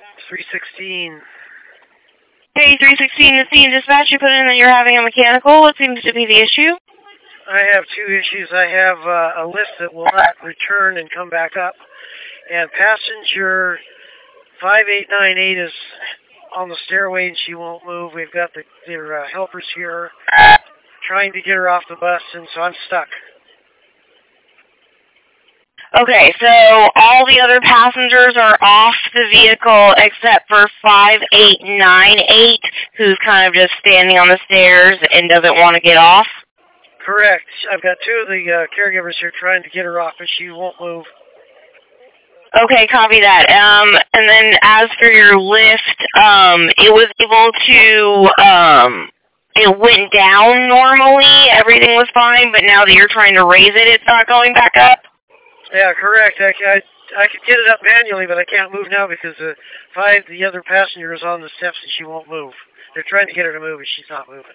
316. Hey, 316 is the dispatch. You put in that you're having a mechanical. What seems to be the issue? I have two issues. I have a lift that will not return and come back up. And passenger 5898 is on the stairway and she won't move. We've got their helpers here trying to get her off the bus, and so I'm stuck. Okay, so all the other passengers are off the vehicle except for 5898, who's kind of just standing on the stairs and doesn't want to get off? Correct. I've got two of the caregivers here trying to get her off, but she won't move. Okay, copy that. And then as for your lift, it was able to, it went down normally, everything was fine, but now that you're trying to raise it, it's not going back up? Yeah, correct. I could get it up manually, but I can't move now because the other passenger is on the steps and she won't move. They're trying to get her to move, and she's not moving.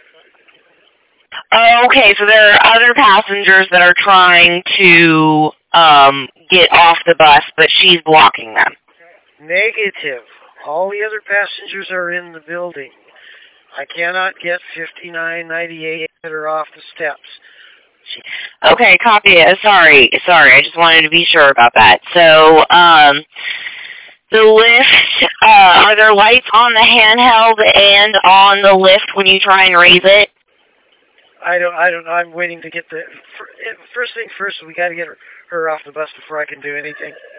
Okay, so there are other passengers that are trying to get off the bus, but she's blocking them. Negative. All the other passengers are in the building. I cannot get 5998 that are off the steps. Okay, copy it. Sorry. I just wanted to be sure about that. So, the lift, are there lights on the handheld and on the lift when you try and raise it? I don't know. I'm waiting to get first thing first, we got to get her off the bus before I can do anything.